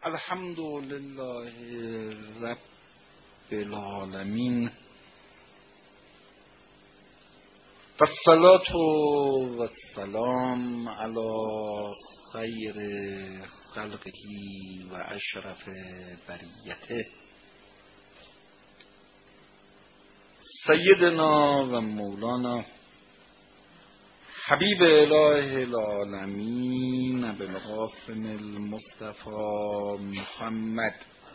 الحمد لله رب العالمین و الصلاة و السلام علی خیر خلقه و اشرف بریته سیدنا و مولانا حبیب اله العالمین ابوالقاسم المصطفى محمد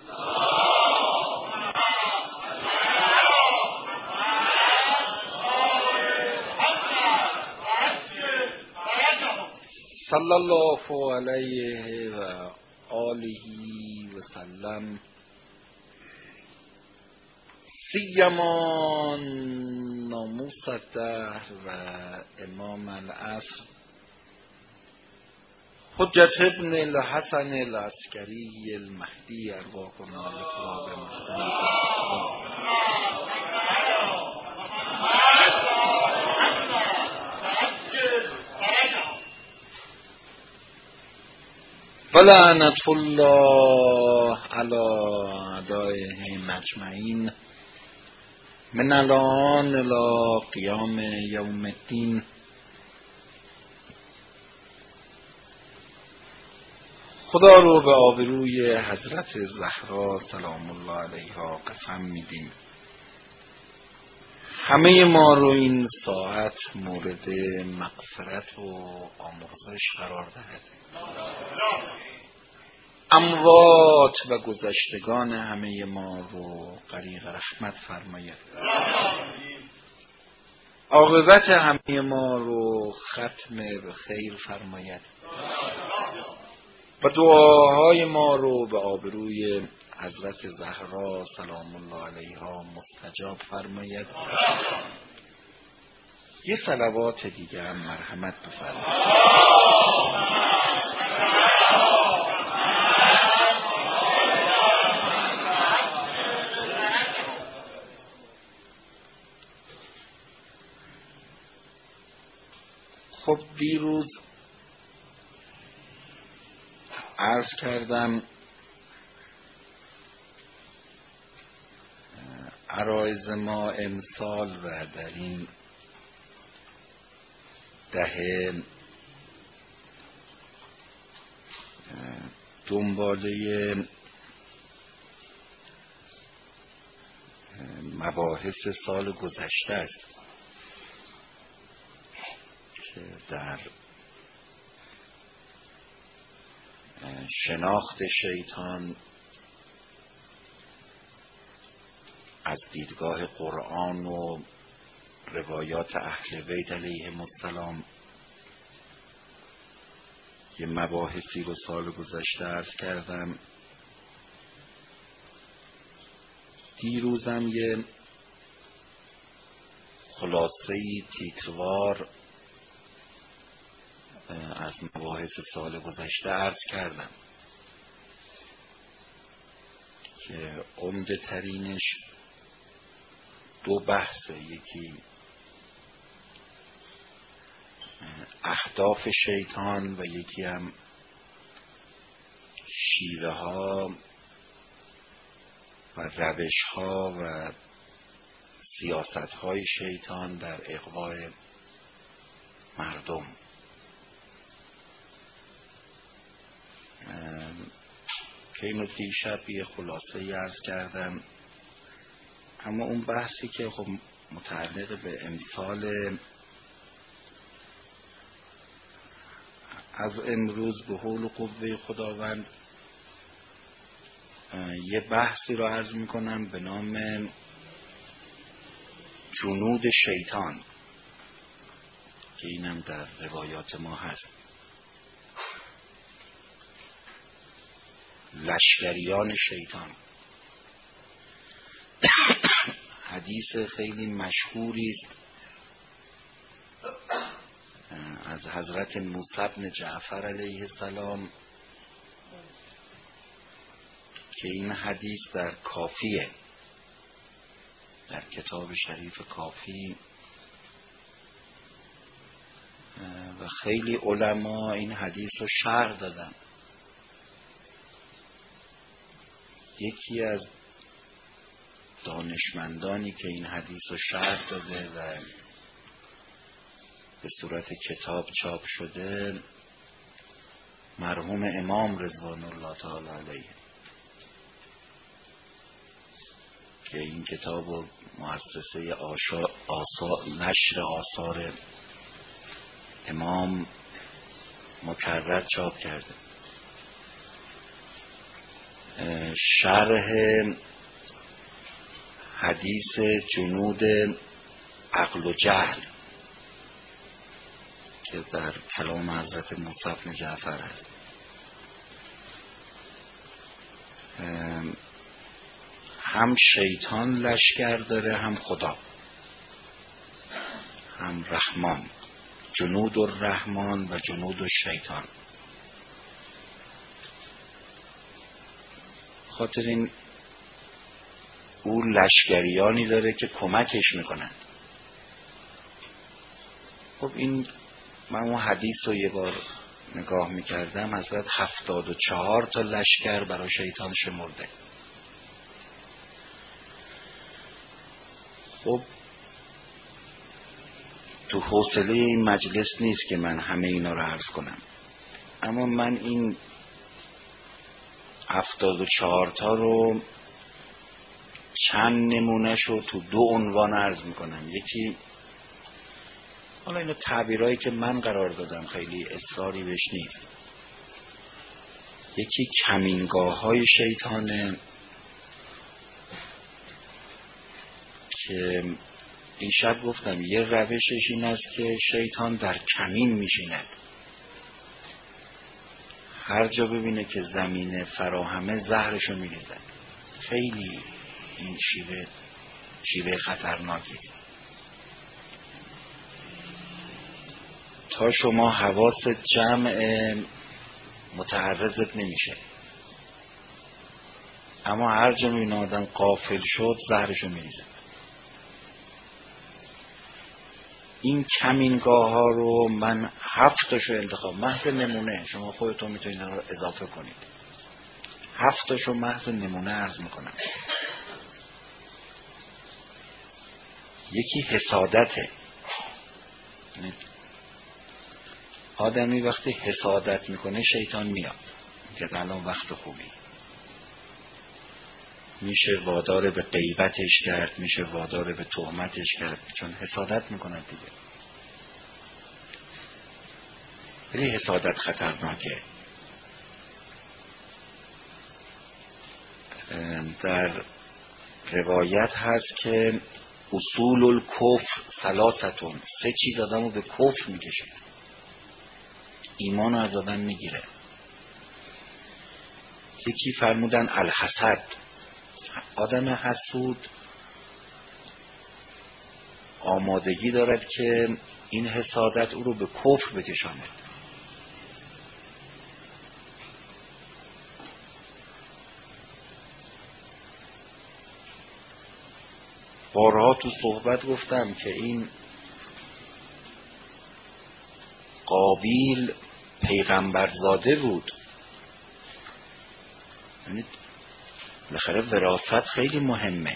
صلی الله علیه و آله و سلم. سیما ناموس الدهر و امام العصر حجت ابن الحسن العسکری المهدی ارواحنا لقراب محسن ولعنة الله علی اعدائهم اجمعین من الان الی قیام یوم الدین. خدا رو به آبروی حضرت زهرا سلام الله علیها قسم میدیم همه ما رو این ساعت مورد مغفرت و آمرزش قرار دهد. اموات و گذشتگان همه ما رو غریق رحمت فرماید. عاقبت همه ما رو ختم به خیر فرماید و دعاهای ما رو به آبروی حضرت زهرا سلام الله علیها مستجاب فرماید. یه صلوات دیگه هم مرحمت بفرمایید. خب دیروز عرض کردم عرایض ما امسال و در این دهه دنباله مباحث سال گذشته است که در شناخت شیطان از دیدگاه قرآن و روایات اهل بیت علیهم السلام یه مباحثی رو سال گذشته عرض کردم. دیروزم یه خلاصه‌ای تیتروار از مباحث سال گذشته عرض کردم که عمده ترینش دو بحثه. یکی اهداف شیطان و یکی هم شیوه ها و روش ها و سیاست های شیطان در اغواء مردم. که اینو دیشب یه خلاصه عرض کردم. اما اون بحثی که خب متعلق به امسال از امروز به حول و قوه خداوند یه بحثی رو عرض میکنم به نام جنود شیطان که اینم در روایات ما هست. لشکریان شیطان. حدیث خیلی مشهوری است از حضرت موسی بن جعفر علیه السلام که این حدیث در کافیه، در کتاب شریف کافی و خیلی علما این حدیث رو شرح دادن. یکی از دانشمندانی که این حدیث رو شرح داده و به صورت کتاب چاپ شده مرحوم امام رضوان الله تعالی علیه، که این کتاب و مؤسسه نشر آثار امام مکرر چاپ کرده. شرح حدیث جنود عقل و جهل که در کلام حضرت موسی بن جعفر هست، هم شیطان لشکر داره هم خدا، هم رحمان، جنود الرحمن و جنود الشیطان. خاطر این او لشکریانی داره که کمکش میکنن. خب این من اون حدیث رو یه بار نگاه میکردم، حضرت 74 تا لشکر برای شیطان شمرده. خب تو حوصله این مجلس نیست که من همه اینا رو عرض کنم، اما من این 74 تا رو چند نمونه‌ش رو تو 2 عنوان عرض میکنم. یکی، حالا اینو تعبیرهایی که من قرار دادم، خیلی اصراری بهش نیست، یکی کمینگاه‌های شیطانه که این شب گفتم یه روشش این است که شیطان در کمین میشیند، هر جا ببینه که زمین فراهمه زهرشو میریزد. خیلی این شیوه خطرناکی، تا شما حواست جمع متعرضت نمیشه، اما هر جا این آدم غافل شد زهرشو میریزد. این کمینگاه ها رو من 7 تاشو انتخاب، محض نمونه، شما خودتون میتونید رو اضافه کنید، 7 تاشو محض نمونه عرض میکنم. یکی حسادته. آدمی وقتی حسادت میکنه شیطان میاد که الان وقت خوبی، میشه وادار به غیبتش کرد، میشه وادار به تهمتش کرد، چون حسادت میکنه دیگه. ولی حسادت خطرناکه. در روایت هست که اصول الکفر 3، 3 چیز آدمو به کفر میکشه، ایمانو از آدم میگیره. یکی فرمودن الحسد، آدم حسود آمادگی دارد که این حسادت او رو به کفر بکشاند. بارها تو صحبت گفتم که این قابیل پیغمبرزاده بود، یعنی بالاخره وراثت خیلی مهمه،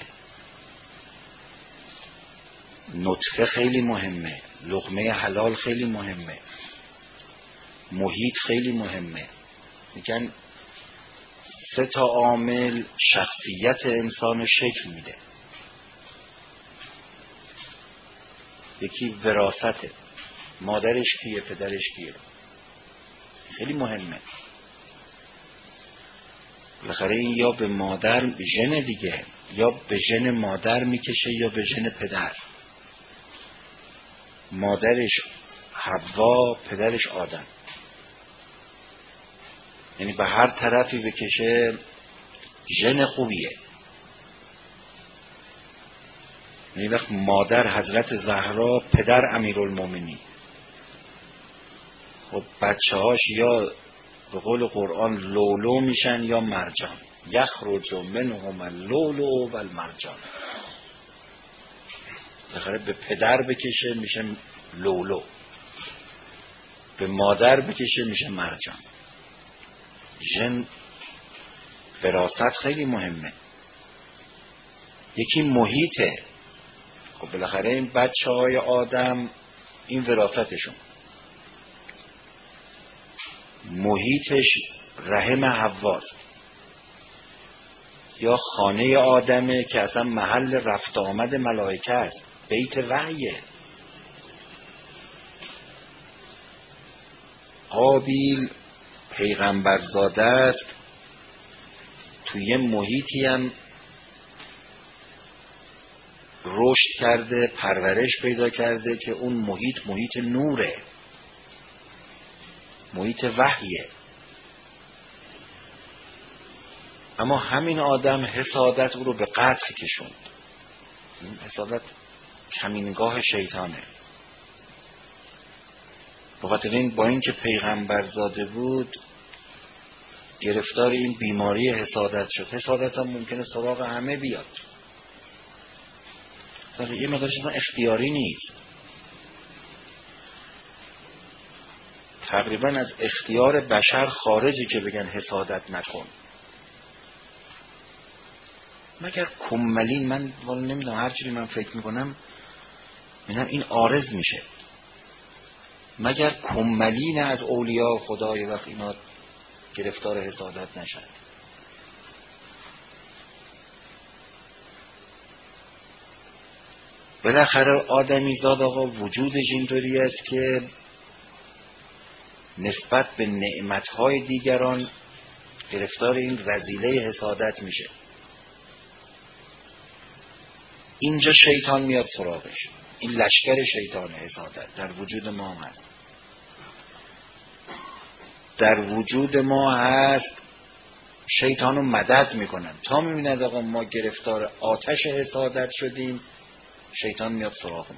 نطفه خیلی مهمه، لقمه حلال خیلی مهمه، محیط خیلی مهمه. میگن 3 تا عامل شخصیت انسان شکل میده. یکی وراثته، مادرش کیه، پدرش کیه، خیلی مهمه. بالاخره این یا به مادر ژن دیگه، یا به ژن مادر میکشه یا به ژن پدر. مادرش حوا، پدرش آدم، یعنی به هر طرفی بکشه ژن خوبیه. یعنی وقت مادر حضرت زهرا، پدر امیرالمومنین، خب بچه‌هاش یا به قول قرآن لولو میشن یا مرجان، یخرج منهم اللؤلؤ و المرجان. بالاخره به پدر بکشه میشه لولو، به مادر بکشه میشه مرجان. ژن وراثت خیلی مهمه. یکی محیطه. خب بالاخره این بچه‌های آدم این وراثتشون، محیطش رحم حواست یا خانه آدمه که اصلا محل رفت آمد ملائکه است، بیت وحیه. قابیل پیغمبرزاده است، توی محیطی هم رشد کرده، پرورش پیدا کرده که اون محیط نوره، محیط وحیه. اما همین آدم حسادت او رو به قتل کشوند. این حسادت کمینگاه شیطانه. بخاطر این با اینکه پیغمبر زاده بود گرفتار این بیماری حسادت شد. حسادت هم ممکنه سراغ همه بیاد، یه مقدارش اختیاری نیست، تقریبا از اختیار بشر خارجی که بگن حسادت نکن. مگر کمالین، من نمیدونم، هر چیزی من فکر میکنم میدونم این عارض میشه. مگر کمالین از اولیاء خدای وقت اینا گرفتار حسادت نشن؟ بالاخره آدمی زاد آقا وجودش اینطوری است که نسبت به نعمتهای دیگران گرفتار این رذیله حسادت میشه. اینجا شیطان میاد سراغش. این لشکر شیطان حسادت در وجود ما هست، در وجود ما هست. شیطانو مدد میکنن تا میبیند آقا ما گرفتار آتش حسادت شدیم، شیطان میاد سراغمون.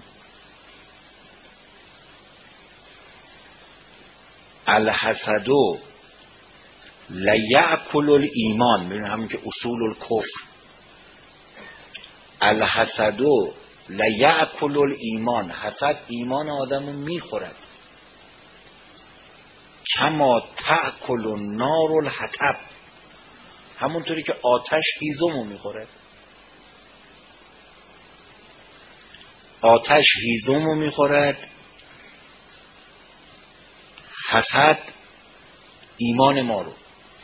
الحسدو لیأکل الایمان، میبینید همین که اصول الکفر. الحسدو لیأکل الایمان، حسد ایمان آدمو میخورد. کما تأکل النار الحطب، همونطوری که آتش هیزمو میخورد. آتش هیزمو میخورد، حسد ایمان ما رو.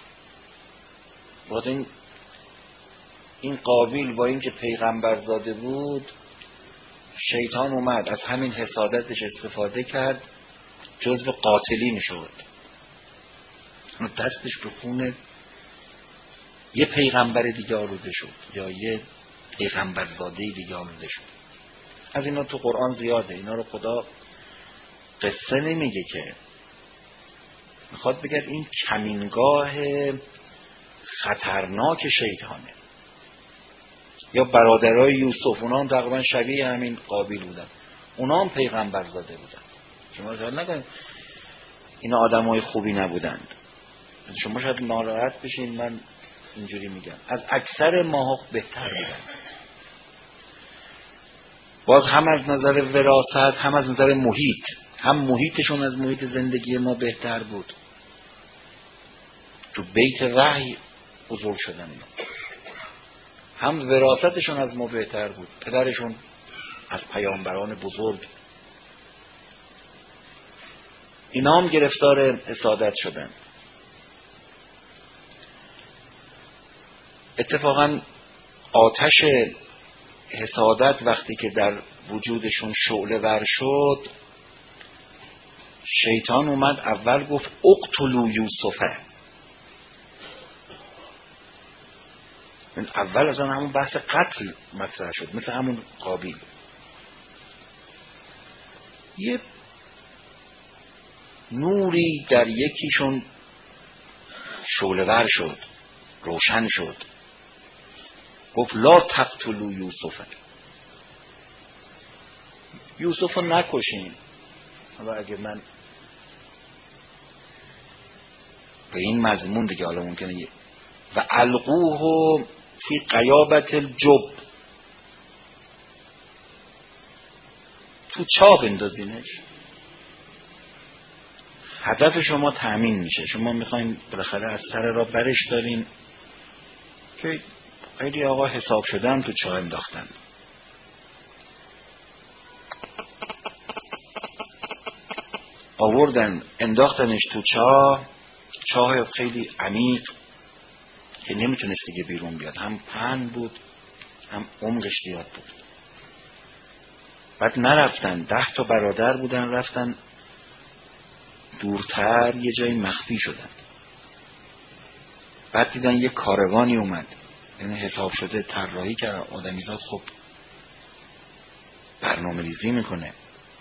بعد این قابیل با اینکه پیغمبر زاده بود، شیطان اومد از همین حسادتش استفاده کرد، جزو قاتلین شد. دستش به خون یه پیغمبر دیگه آلوده شد یا یه پیغمبر زاده دیگه آلوده شد. از اینا تو قرآن زیاده. اینا رو خدا قصه نمیگه که، میخواد بگه این کمینگاه خطرناک شیطانه. یا برادرای یوسف، اونا هم تقریبا شبیه همین قابیل بودن، اونا هم پیغمبر زاده بودن. شما خیال نکنید اینا آدمای خوبی نبودند. شما شاید ناراحت بشین من اینجوری میگم، از اکثر ماها بهتر بودن. باز هم از نظر وراثت، هم از نظر محیط، هم محیطشون از محیط زندگی ما بهتر بود. تو بیت وحی بزرگ شدن اینا. هم وراثتشون از ما بهتر بود، پدرشون از پیامبران بزرگ. اینا هم گرفتار حسادت شدن. اتفاقا آتش حسادت وقتی که در وجودشون شعله ور شد، شیطان اومد اول گفت اقتلوا یوسفه. اول از همون بحث قتل مطرح شد، مثل همون قابیل. یه نوری در یکیشون شعله ور شد، روشن شد، گفت لا تقتلوا یوسفه، یوسف رو نکشین. حالا اگه من به این مضمون دیگه، حالا ممکنه و القوه فی غیابت الجب، تو چاه بندازینش. هدف شما تأمین میشه. شما میخواین بالاخره از سر راه برش دارین، که خیلی آقا حساب شده هم تو چاه انداختن. آوردن انداختنش تو چاه خیلی عمیق که نمیتونست دیگه بیرون بیاد، هم پهن بود هم عمقش زیاد بود. بعد نرفتن، 10 تا برادر بودن، رفتن دورتر یه جایی مخفی شدن. بعد دیدن یه کاروانی اومد، یعنی حساب شده طراحی کرد آدمیزاد، خب برنامه ریزی میکنه.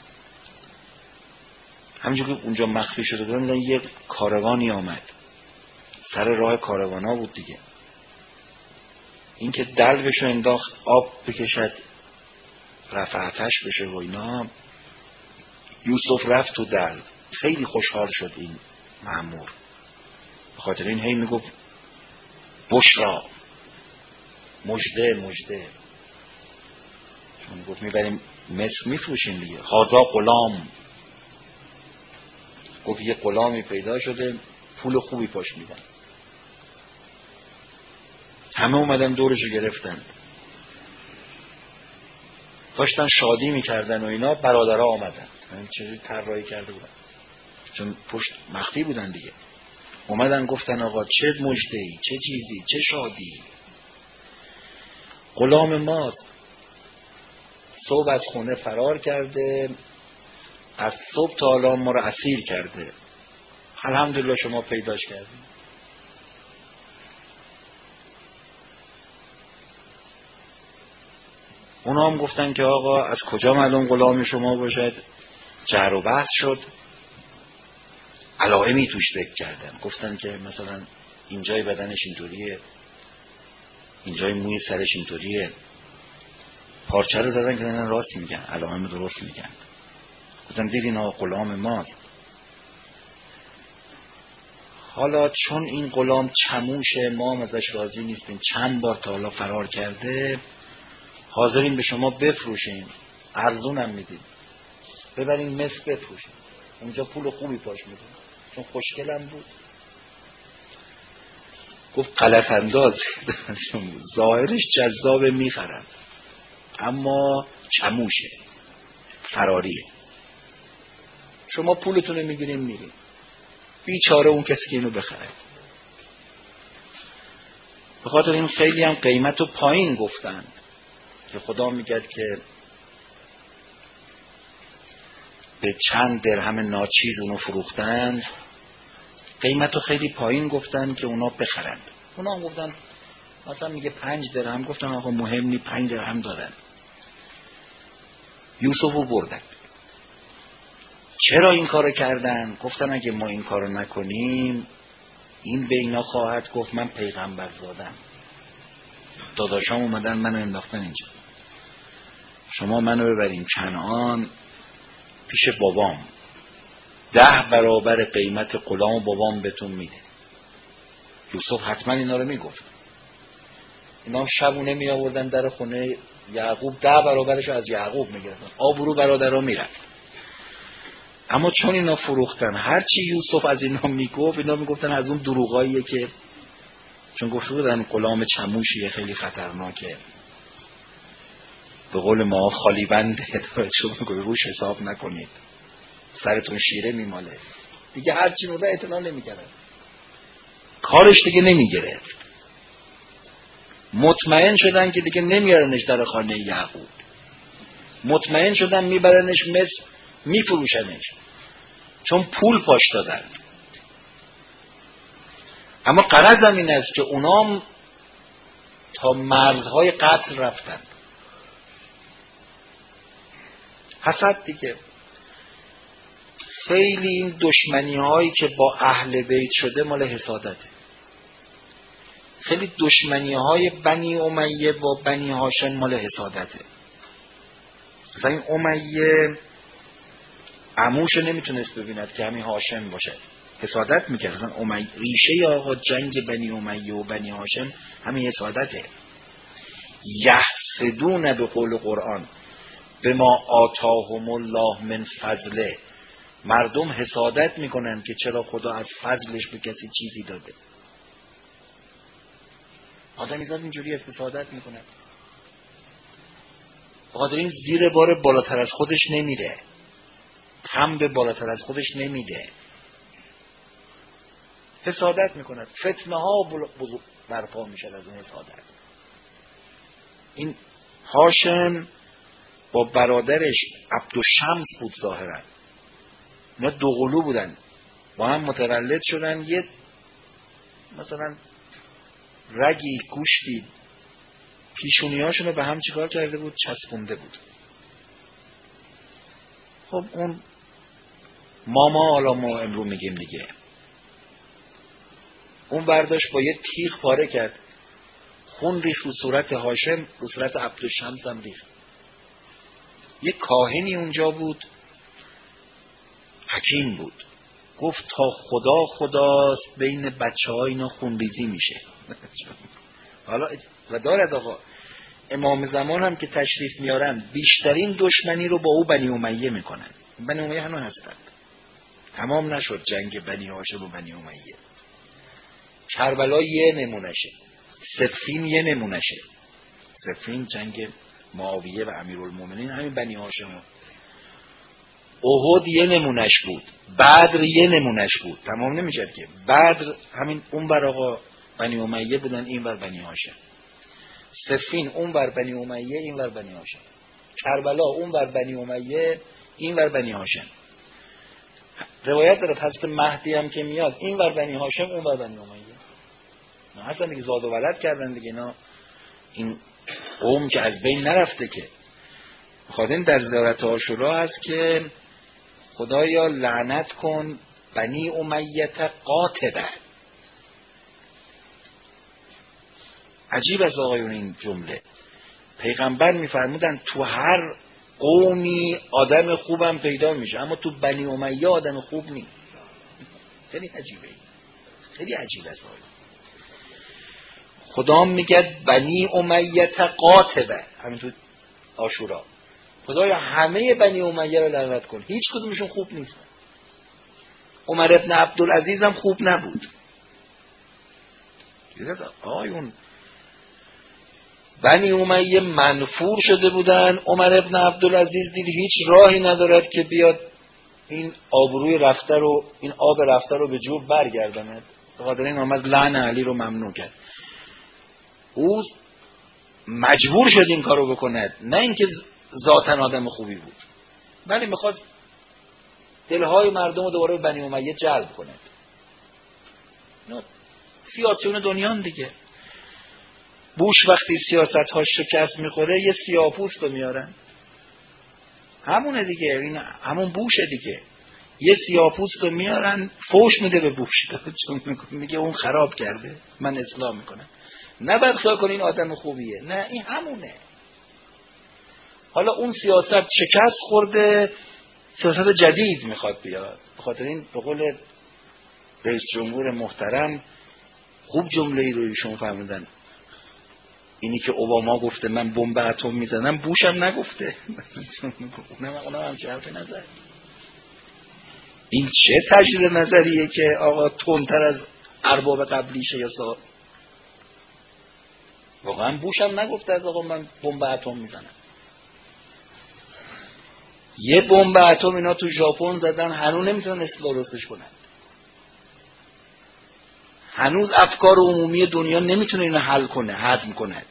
همینجور که اونجا مخفی شده بودن دیدن یه کاروانی آمد، سر راه کاروانا بود دیگه. این که دلوشو انداخت آب بکشد رفع آتش بشه و اینا، یوسف رفت تو دلو. خیلی خوشحال شد این مأمور، به خاطر این هی میگفت بشرا، مژده مژده، چون گفت میبریم مصر میفروشیم دیگه. هازا غلام، گفت یه غلامی پیدا شده، پول خوبی پاش میدن. همه اومدن دورشو گرفتن، داشتن شادی میکردن و اینا. برادرها آمدن، چیزی طراحی کرده بودن چون پشت مخفی بودن دیگه. اومدن گفتن آقا چه مژده‌ای، چه چیزی، چه شادی. غلام ماست، صبح از خونه فرار کرده، از صبح تا الان ما رو اسیر کرده، الحمدلله شما پیداش کردید. اونا هم گفتن که آقا از کجا معلوم غلام شما باشد؟ جر و بحث شد، علائمی توش ذکر کردن. گفتن که مثلا اینجای بدنش اینطوریه، اینجای موی سرش اینطوریه. پارچه رو زدن که اینا راست میگن، علائم درست میگن. گفتن دیدین آقا غلام ماست. حالا چون این غلام چموشه، ما هم ازش راضی نیستیم، چند بار تا حالا فرار کرده، حاضرین به شما بفروشیم، ارزونم میدیم، ببرین مصر بفروشیم، اونجا پول خوبی پاش میدیم، چون خوشگلم بود. گفت غلط انداز، ظاهرش جذاب میخرن اما چموشه، فراریه. شما پولتون رو میگیرین میرین، بیچاره اون کسی که اینو بخره. به خاطر این خیلی هم قیمت رو پایین گفتن که خدا میگه که به چند درهم ناچیز اونو فروختن، قیمت رو خیلی پایین گفتن که اونا بخرند. اونا هم گفتن مثلا میگه 5 درهم، گفتن آقا مهم نی، 5 درهم دادن. یوسف رو بردن. چرا این کارو کردن؟ گفتن اگه ما این کارو نکنیم این به اینا خواهد گفت من پیغمبر زادم، داداشام اومدن منو انداختن اینجا، شما منو ببرین کنعان پیش بابام، 10 برابر قیمت غلام بابام بهتون میده. یوسف حتما اینا رو میگفت. اینا شبونه می آوردن در خونه یعقوب، 10 برابرش از یعقوب میگرفتن، آبرو برادرها میرفت. اما چون اینا فروختن، هرچی یوسف از اینا میگفت، اینا میگفتن از اون دروغاییه که چون گفته بودن غلام چموشیه، خیلی خطرناکه، به قول ما خالی بنده، چون روش حساب نکنید، سرتون شیره میماله دیگه. هرچی بوده اعتنا نمیکردن، کارش دیگه نمیگرفت. مطمئن شدن که دیگه نمیارنش در خانه یعقوب، مطمئن شدن میبرنش مصر، میفروشنش، چون پول پاش دادن. اما غرضم این است که اونام تا مرزهای قتل رفتن. حسد دیگه. خیلی این دشمنی هایی که با اهل بیت شده مال حسادته. خیلی دشمنی های بنی امیه با بنی هاشم مال حسادته. مثلا این امیه عموش نمیتونست ببیند که همین هاشم باشه، حسادت میکرد. مثلا امیه ریشه آقا جنگ بنی امیه و بنی هاشم همین حسادته. یحسدون به قول قرآن به ما آتاهم الله من فضله، مردم حسادت میکنن که چرا خدا از فضلش به کسی چیزی داده. آدمیزاد اینجوری حسادت میکنه. بخاطر این زیر بار بالاتر از خودش نمیره، هم به بالاتر از خودش نمیده، حسادت میکند. فتنه ها بزرگ برپا میشد از اون حسادت. این هاشم با برادرش عبدالشمس بود ظاهرا، اینا دوقلو بودن، با هم متولد شدن، یه مثلا رگی گوشتی پیشونیاشون رو به هم چیکار کرده بود؟ چسبونده بود. خب اون ماما، حالا ما امرو میگیم دیگه، اون برداشت با یه تیغ پاره کرد، خون ریخت رو صورت هاشم، رو صورت عبدالشمس هم ریخت. یه کاهنی اونجا بود، حکیم بود، گفت تا خداست بین بچه ها اینا خونریزی میشه. حالا و دارد آقا، امام زمان هم که تشریف میارن بیشترین دشمنی رو با او بنی امیه میکنن. بنی امیه هنوز هستند، تمام نشد جنگ بنی هاشم و بنی امیه. کربلا یه نمونشه، صفین یه نمونشه، صفین جنگ معاویه و امیرالمومنین همین بنی هاشم. احد یه نمونش بود، بدر یه نمونش بود، تمام نمیشد که. بدر همین اون بر آقا بنی امیه بودن، این بر بنی هاشم. صفین اون بر بنی امیه، این بر بنی هاشم. کربلا اون بر بنی امیه، این بر بنی هاشم. روایت داره حضرت مهدی هم که میاد این بر بنی هاشم، اون بر بنی امیه. نه اصلا دیگه زاد و ولد کردن دیگه اینا، این قوم که از بین نرفته که. خاطر در زیارت عاشورا هست که خدایا لعنت کن بنی امیه قاطبه. عجیب از آقایون این جمله. پیغمبر میفرمودن تو هر قومی آدم خوبم پیدا میشه، اما تو بنی امیه آدم خوب نیست. خیلی عجیبه، خیلی عجیب است. خدا میگه بنی امیه قاطبه، همین تو عاشورا، خدایا همه بنی امیه رو لعنت کن، هیچ کدومشون خوب نیستن. عمر ابن عبدالعزیز هم خوب نبود. آیون بنی امیه منفور شده بودن. عمر ابن عبدالعزیز دید هیچ راهی ندارد که بیاد این آبروی رفته رو، این آب رفته رو به جور برگرداند. بخاطر این آمد لعن علی رو ممنوع کرد. او مجبور شد این کارو بکند، نه اینکه ذاتن آدم خوبی بود، ولی میخواد دلهای مردم رو دوباره به بنی امیه جلب کند. سیاسیون دنیان دیگه. بوش وقتی سیاست ها شکست میخوره یه سیاه‌پوست رو میارن، همونه دیگه، این همون بوشه دیگه. یه سیاه‌پوست رو میارن فوش میده به بوش، چون میگه اون خراب کرده، من اصلاح میکنم. نه بعد خیال کن این آدم خوبیه، نه این همونه. حالا اون سیاست شکست خورده، سیاست جدید میخواد بیاد. بخاطر این به قول رئیس جمهور محترم خوب جمله ای رو ایشون فرمودن، اینی که اوباما گفته من بمب اتم میزنم، بوش هم نگفته. اونم هم چه حرفی نزد. این چه تجربه نظریه که آقا تندتر از ارباب قبلیشه یا صاحب. واقعا بوش هم نگفته از آقا من بمب اتم میزنم. یه بمب اتم اینا تو ژاپن زدن، هنوز نمیتونن درستش کنن. هنوز افکار عمومی دنیا نمیتونه اینو حل کنه، هضم کنه.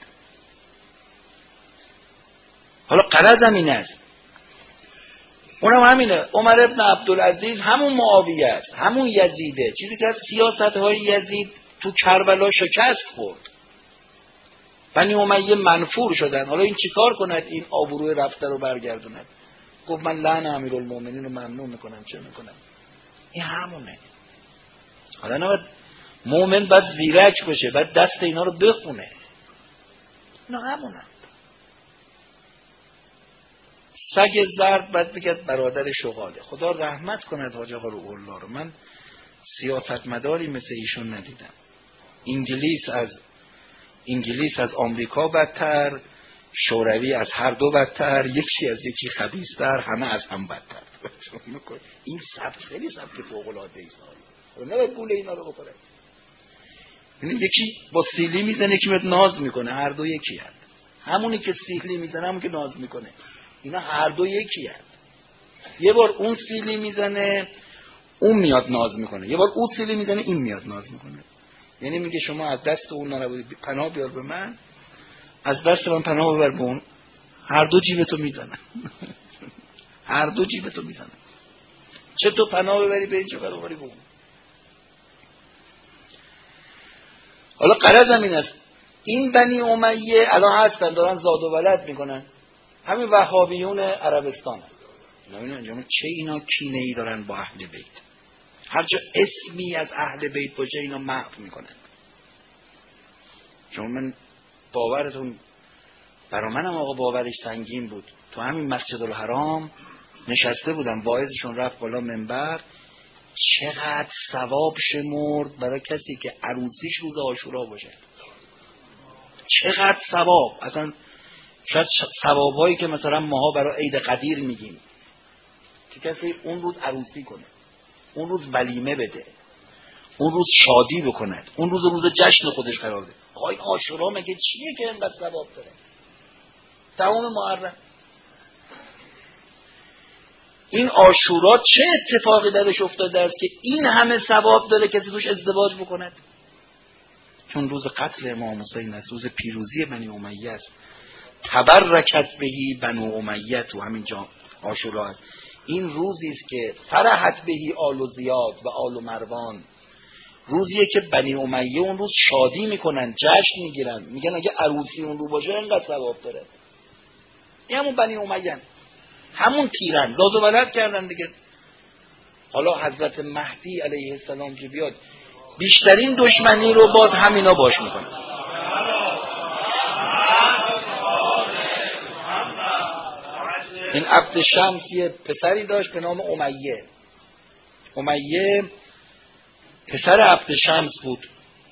حالا غرضم این است، اونم همینه. عمر ابن عبدالعزیز همون معاویه است، همون یزیده. چیزی که از سیاست‌های یزید تو کربلا شکست خورد، بنی امیه منفور شدن. حالا این چیکار کند؟ این آبروی رفته رو برگردوند. گفت من لعن امیرالمومنین رو ممنوع میکنم، چه میکنم؟ این همونه. حالا نباید مومن باید زیرک بشه، باید دست اینا رو بخونه. نه همونه. سگ زرد باید بگید برادر شغاله. خدا رحمت کند حاج آقا روح الله رو. من سیاستمداری مثل ایشون ندیدم. انگلیس از آمریکا بدتر، شوروی از هر دو بدتر، یکی از یکی خبیث‌تر، همه از هم بدتر. این سبک خیلی سبک فوق‌العاده است. نباید گول اینا رو بخوره. یعنی یکی با سیلی میزنه، یکی میاد ناز میکنه، هر دو یکی هست. همونی که سیلی میزنه، همون که ناز میکنه، اینا هر دو یکی هست. یه بار اون سیلی میزنه، اون میاد ناز میکنه، یه بار اون سیلی میزنه، این میاد ناز میکنه. یعنی میگه شما از دست اون نرابودی، پناه بیار به من، از دست من پناه ببر به اون. هر دو جیبتو میزنن. هر دو جیبتو میزنن. چه تو پناه ببری به این، چه ببری به اون. حالا غرضم این است، این بنی امیه الان هستن دارن زاد و ولد میکنن، همین وهابیون عربستان هم. چه اینا کینه ای دارن با اهل بیت، هر جا اسمی از اهل بیت باشه اینا محو میکنن. چون من باورتون، برای منم آقا باورش سنگین بود، تو همین مسجد الحرام نشسته بودم، واعظشون رفت بالا منبر، چقدر ثواب شمرد برای کسی که عروسیش روز عاشورا باشه. چقدر ثواب، اصلا شاید ثوابایی که مثلا ماها برای عید قدیر میگیم، که کسی اون روز عروسی کنه، اون روز ولیمه بده، اون روز شادی بکند، اون روز جشن خودش قرار بده. آقای عاشورا مگه چیه که اینقدر ثواب داره؟ تمام محرم. این عاشورا چه اتفاقی درش افتاده است که این همه ثواب داره کسی توش ازدواج بکند؟ چون روز قتل امام حسین است، روز پیروزی بنی امیه است. تبرکت بهی بنو امیه، تو همین جا عاشورا است. این روزی است که فرحت بهی آل زیاد و آل مروان، روزیه که بنی امیه اون روز شادی میکنن، جشن میگیرن، میگن اگه عروسی اون رو باشه اینقدر ثواب داره. این همون بنی امیه، همون تیرن، زاد و ولد کردن دیگه. حالا حضرت مهدی علیه السلام که بیاد، بیشترین دشمنی رو باز همینا باش میکنن. این عبد شمس یه پسری داشت به نام امیه. امیه پسر عبد شمس بود.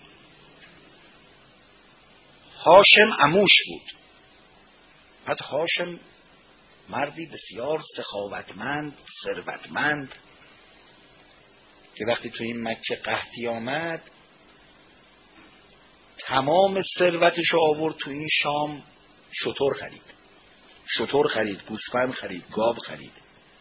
هاشم عموش بود. بعد هاشم مردی بسیار سخاوتمند، ثروتمند، که وقتی تو این مکه قحطی آمد تمام ثروتش رو آورد تو این شام، شتر خرید، گوسفند خرید، گاو خرید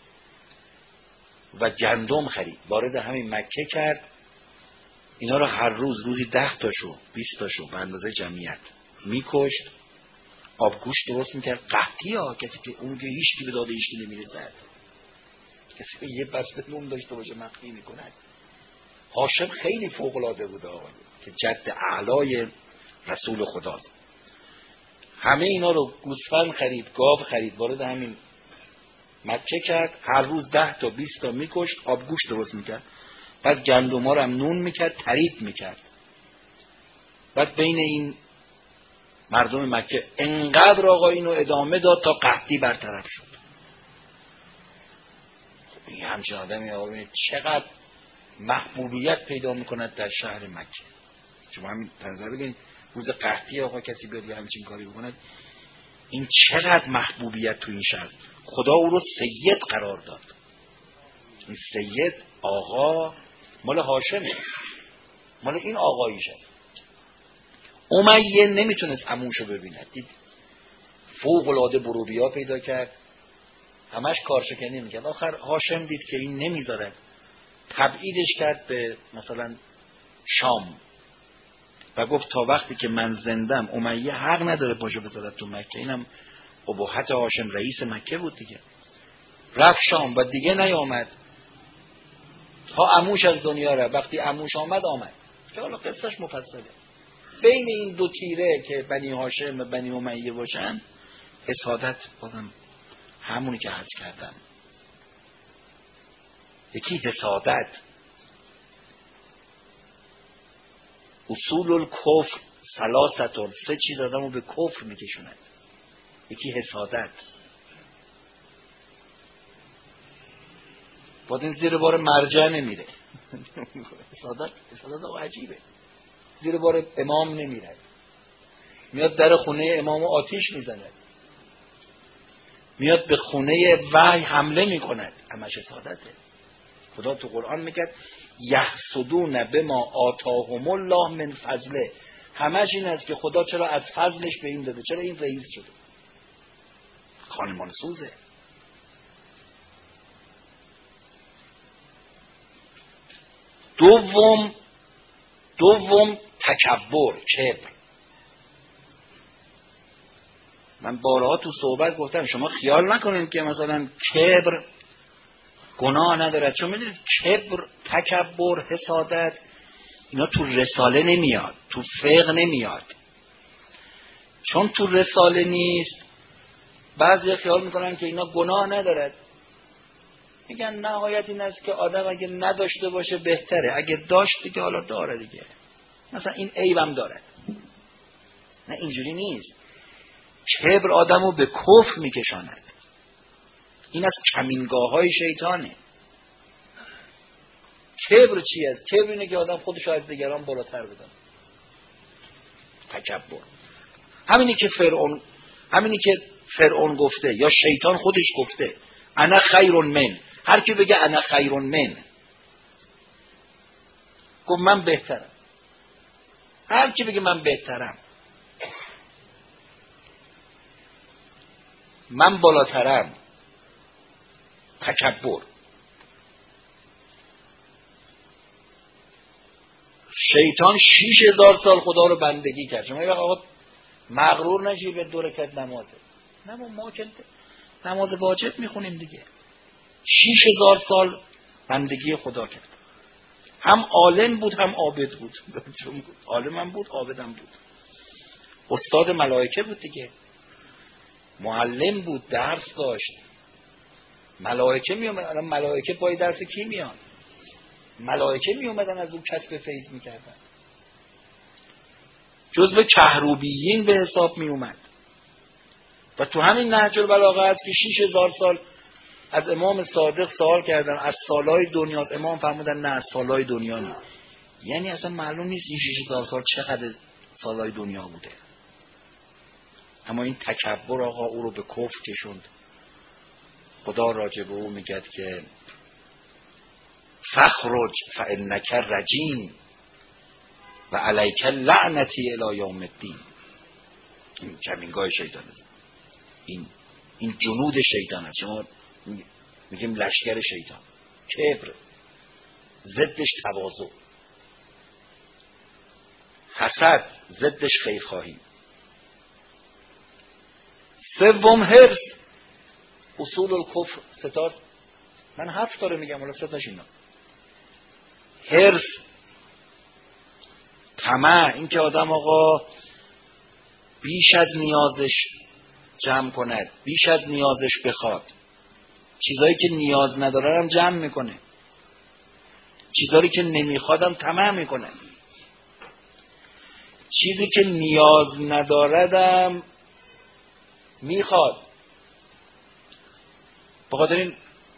و گندم خرید، وارد همین مکه کرد. اینا رو هر روزی 10 تاشو 20 تاشو به اندازه جمعیت میکشت، آبگوشت درست میکرد. قحطی ها، کسی که اون که هیچکی به داده هیچکی نمیرسد، کسی که یه بسته نون داشته باشه مخفی میکند. هاشم خیلی فوق العاده بود که جد اعلای رسول خداست. همه اینا رو گوسفند خرید، گاو خرید، وارد همین مکه کرد. هر روز 10 تا 20 تا میکشت، آبگوشت درست میکرد، بعد گندما رو هم نون میکرد، تریت میکرد. بعد بین این مردم مکه انقدر آقا اینو ادامه داد تا قحطی برطرف شد. خب این همچین آدمی آقا چقدر محبوبیت پیدا میکند در شهر مکه. شما همین تنظر بگین روز قحطی آقا کسی بیاد یه همچین کاری بکند، این چقدر محبوبیت تو این شهر. خدا او رو سید قرار داد. این سید آقا مال هاشمه، مال این آقاییشه. امیه نمیتونست عموشو ببیند، دید فوق العاده بروبیا پیدا کرد، همش کارشکنی میکرد. آخر هاشم دید که این نمیذاره، تبعیدش کرد به مثلا شام و گفت تا وقتی که من زندم امیه حق نداره پاشو بذارد تو مکه. اینم ابهت هاشم، رئیس مکه بود دیگه. رفت شام و دیگه نیامد تا عموش از دنیا رفت. وقتی عموش آمد که حالا قصهش مفصله. بین این دو تیره که بنی هاشم و بنی امیه باشن، حسادت بازم همونی که عرض کردم. یکی حسادت، اصول الکفر ثلاثه، 3 چیز آدمو به کفر میکشوند. یکی حسادت، باید این زیر بار مرجع نمیره. حسادت عجیبه، زیر بار امام نمیره، میاد در خونه امامو آتیش میزند، میاد به خونه وحی حمله میکند، همش حسادته. خدا تو قرآن میگه یحسدون بما آتاهم الله من فضله، همش این است که خدا چرا از فضلش به این داده، چرا این رئیس شده. خانمان سوزه. دوم تکبر، کبر. من بارها تو صحبت گفتم شما خیال نکنید که مثلا کبر گناه ندارد، چون میدونید کبر، تکبر، حسادت اینا تو رساله نمیاد، تو فقه نمیاد. چون تو رساله نیست بعضی خیال میکنن که اینا گناه ندارد. میگن نهایت این است که آدم اگه نداشته باشه بهتره، اگه داشت دیگه حالا داره دیگه، مثلا این عیبم داره. نه اینجوری نیست. کبر آدمو به کفر میکشاند. این از کمینگاه‌های شیطانه. کبر چی است؟ کبر اینه که آدم خودشو از دیگران بالاتر بدونه. تکبر همینی که فرعون گفته یا شیطان خودش گفته انا خیر من. هر کی بگه انا خیر من، گفت من بهترم. هر کی بگه من بهترم، من بالاترم، تکبر. شیطان 6000 سال خدا رو بندگی کرد. شما یه وقت مغرور نشی به 2 رکعت نمازه. ما که نماز واجب میخونیم دیگه. 6000 سال بندگی خدا کرد. هم عالم بود هم عابد بود. چون عالم بود عابدم بود. استاد ملائکه بود دیگه. معلم بود، درس داشت. ملائکه می اومدن. ملائکه پای درس کی میان؟ ملائکه می اومدن از اون کسب فیض میکردن. جزو کهروبیین به حساب می اومد. و تو همین نهج البلاغه است که 6000 سال از امام صادق سوال کردن از سالهای دنیاست. امام فرمودن نه، از سالهای دنیا نیست. یعنی اصلا معلوم نیست این 6000 سال چقدر سالهای دنیا بوده. اما این تکبر آقا او رو به کفر کشوند. خدا راجع به او میگه که فخرج فانک رجیم و علیک لعنتی الی یوم الدین. این کمینگاه شیطان است. این جنود شیطان است. شما میگیم لشکر شیطان. کبر ضدش تواضع، حسد ضدش خیرخواهی. سوم حرص، اصول الکفر. ستاد من 7 تا رو میگم، ولی 3 تاش اینا. حرص، طمع، این که آدم آقا بیش از نیازش جمع کند، بیش از نیازش بخواد. چیزایی که نیاز نداره هم جمع میکنه، چیزایی که نمیخوادم طمع میکنه. چیزی که نیاز نداردم میخواد. بخاطر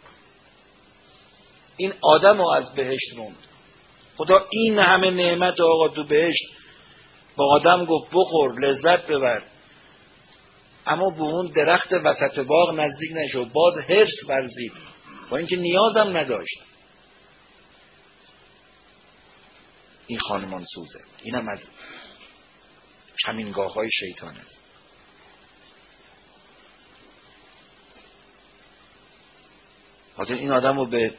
این آدم رو از بهشت روند. خدا این همه نعمت آقا تو بهشت با آدم گفت بخور لذت ببر، اما به اون درخت وسط باغ نزدیک نشد، باز حرص ورزید با اینکه نیازم نداشت. این خانمان سوزه. اینم از کمینگاه های شیطان است. حالا این آدم رو به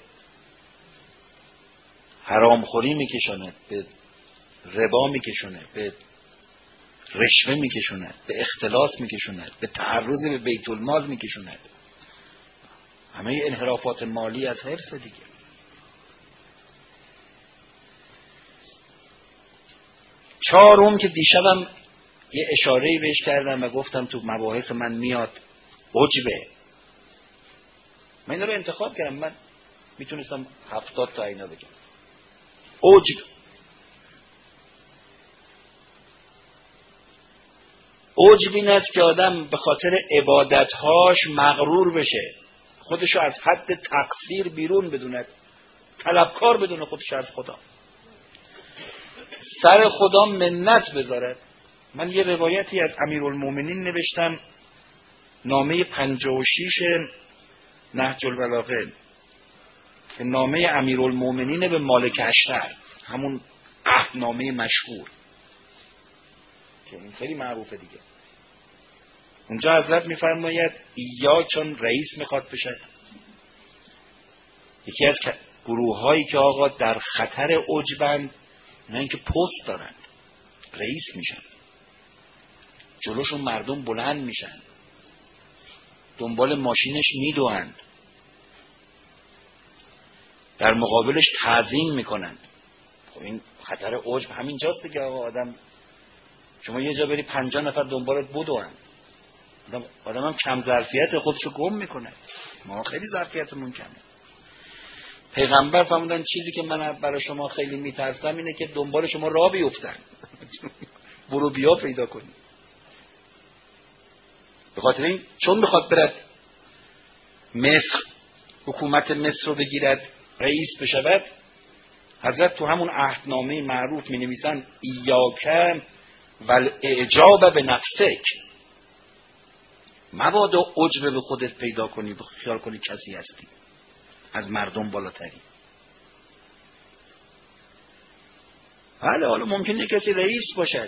حرام خوری میکشونه، به ربا میکشونه، به رشوه میکشونه، به اختلاس میکشونه، به تعرض به بیت المال میکشونه. همه انحرافات مالی از حرص دیگه. چهارم که دیشبم یه اشاره‌ای بهش کردم و گفتم تو مباحث من میاد، عجبه. من اینا رو انتخاب کردم. من میتونستم 70 تا اینا بگم. عجب این است که آدم به خاطر عبادتهاش مغرور بشه، خودشو از حد تقصیر بیرون بدونه، طلبکار بدونه خودش از خدا، سر خدا منت بذاره. من یه روایتی از امیرالمومنین نوشتم، نامه 56 نهج البلاغه. که نامه امیرالمومنین به مالک اشتر، همون عهدنامه مشهور که این خیلی معروفه دیگه. اونجا حضرت میفرماید یا چون رئیس میخواد بشه، یکی از گروه هایی که آقا در خطر عجبند، نه اینکه پست دارند، رئیس میشن، جلوشون مردم بلند میشن، دنبال ماشینش میدوند، در مقابلش تعظیم میکنند. خب این خطر عجب همینجاست دیگه آقا. آدم شما یه جا بری 50 نفر دنبالت بدوند، آدم هم کم ظرفیت خودشو گم میکنه. ما خیلی ظرفیتمون کمه. پیغمبر فرمودن چیزی که من برای شما خیلی میترسم اینه که دنبال شما راه بیفتن. برو بیا پیدا کنی. به خاطر این چون میخواد برد مصر، حکومت مصر رو بگیرد، رئیس بشود، حضرت تو همون عهدنامه معروف می نویسن ایاک والاعجاب به نفسک، مبادا عجب به خودت پیدا کنی، خیال کنی کسی هستی، از مردم بالاتری. بله حالا ممکنه کسی رئیس باشد،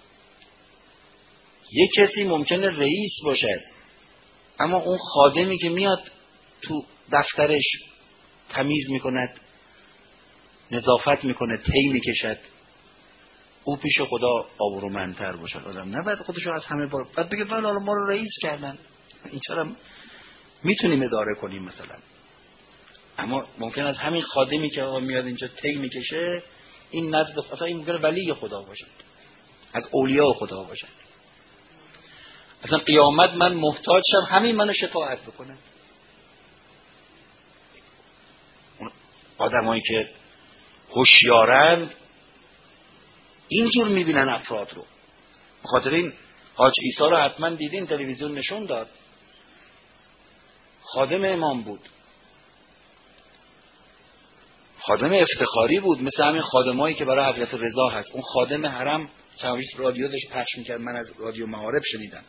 یک کسی ممکنه رئیس باشد، اما اون خادمی که میاد تو دفترش تمیز میکند، نظافت میکنه، تی میکشد، او پیش خدا آبرومندتر باشد. آدم نباید خودشو از همه بعد بگه بله حالا ما رو رئیس کردن، این چرا میتونیم اداره کنیم مثلا. اما ممکن است همین خادمی که آقا میاد اینجا تی میکشه، این نزد اصلا این ممکنه ولی خدا باشد، از اولیاء خدا باشد. اصلا قیامت من محتاج شم همین منو شفاعت بکنه. اون آدمایی که هوشیارند اینجور میبینن افراد رو. بخاطر این حاج عیسی رو حتما دیدین، تلویزیون نشون داد، خادم امام بود، خادم افتخاری بود، مثل همین خادمایی که برای حضرت رضا هست. اون خادم حرم چند رادیو داشت پخش میکرد، من از رادیو معارف شنیدم،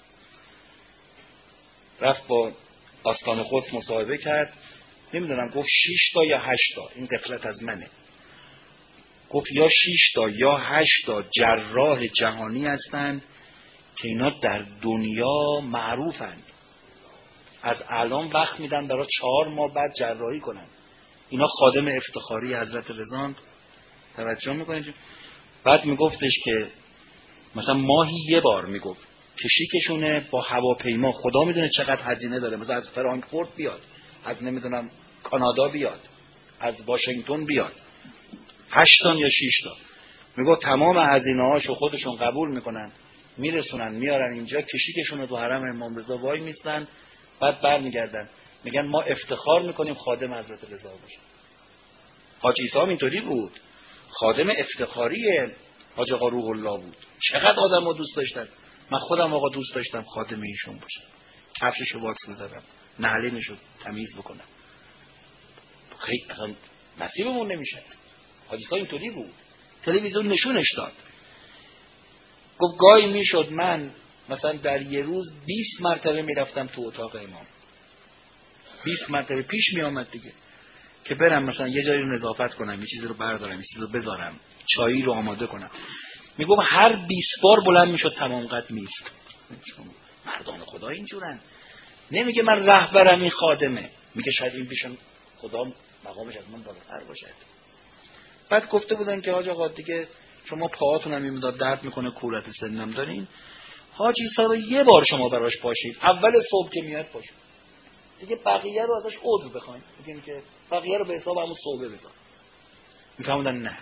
رفت با آستان قدس مصاحبه کرد، نمیدونم گفت 6 تا یا 8 تا، این غفلت از منه، گفت یا 6 تا یا 8 تا جراح جهانی هستند که اینا در دنیا معروفند، از الان وقت میدن برای 4 ماه بعد جراحی کنن. اینا خادم افتخاری حضرت رضا. توجه میکنید؟ بعد میگفتش که مثلا ماهی یه بار میگفت کشیکشونه با هواپیما، خدا میدونه چقدر هزینه داره، مثلا از فرانکفورت بیاد، از نمیدونم کانادا بیاد، از واشنگتن بیاد، 8 تا یا 6 تا، میگه تمام هزینه هاشو خودشون قبول میکنن، میرسونن میارن اینجا، کشیکشونو تو حرم امام رضا وای میستن، بعد برمیگردن میگن ما افتخار میکنیم خادم حضرت رضا باشه. حاج عیسی هم اینطوری بود، خادم افتخاری حاج آقا روح الله بود. چقدر آدمو دوست داشتن، من خودم آقا دوست داشتم خادم ایشون باشم، کفششو واکس بزنم، نعلینشو تمیز بکنم. خیلی اصلا نصیبمون نمیشه. حاج عیسی اینطوری بود، تلویزیون نشونش داد، گفت گاهی میشد من مثلا در یه روز 20 مرتبه میرفتم تو اتاق امام، 20 مرتبه پیش میآمد دیگه که برم مثلا یه جایی رو نظافت کنم، یه چیزی رو بردارم، یه چیزی رو بذارم، چایی رو آماده کنم. میگم هر 20 بار بلند میشد تمام قد میست. مردان خدا اینجورن. نمیگه من رهبرم این خادمه، میگه شاید این پیش خدا مقامش از من بالاتر باشد. بعد گفته بودن که حاج آقا دیگه شما پاهاتون هم میمداد درد میکنه، کورت سنم دارین، حاج عیسی رو یه بار شما براش پاشید، اول صبح که میاد پاشید، دیگه بقیه رو ازش عذر بخواید، میگیم که بقیه رو به حساب همون صبح بذار. میفهموندن نه،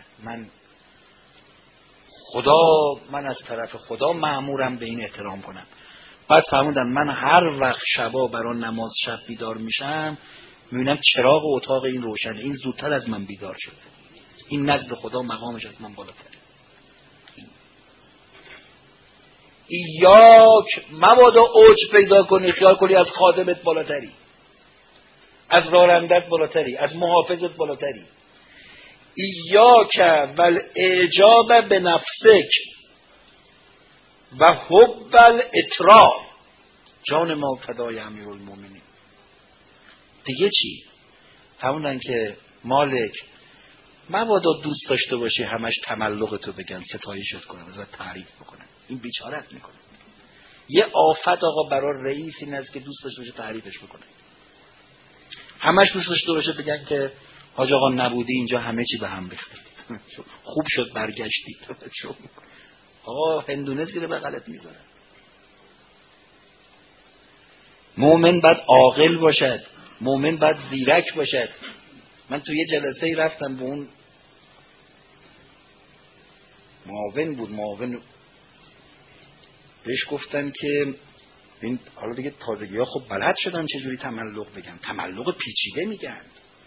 من از طرف خدا مأمورم به این احترام کنم. بعد فهمیدن من هر وقت شبا برای نماز شب بیدار میشم، میبینم چراغ اتاق این روشنه، این زودتر از من بیدار شده، این نزد خدا مقامش از من بالاتره. ایاک مبادا اوج پیدا کنی، خیال کنی از خادمت بالاتری، از رانندت بالاتری، از محافظت بالاتری. ایاک والاعجاب به نفسک و حب الاطراء، جان ما فدای امیرالمومنین. دیگه چی؟ همونن که مالک مبادا دوست داشته باشی همش تملق تو بگن، ستایشت کنن، ازت تعریف بکنن، این بیچارت میکنه. یه آفت آقا برای رئیس این است که دوست داشته باشه تعریفش بکنه، همش دوست داشته باشه بگن که حاج آقا نبودی اینجا همه چی به هم ریخته، خوب شد برگشتی. آقا هندونه زیر بغلت میذاره. مومن باید عاقل باشد، مومن باید زیرک باشد. من تو یه جلسه رفتم به اون معاون بود، معاون بهش گفتن که این حالا دیگه تازگی ها خب بلد شدن چجوری تملق بگن، تملق پیچیده میگن.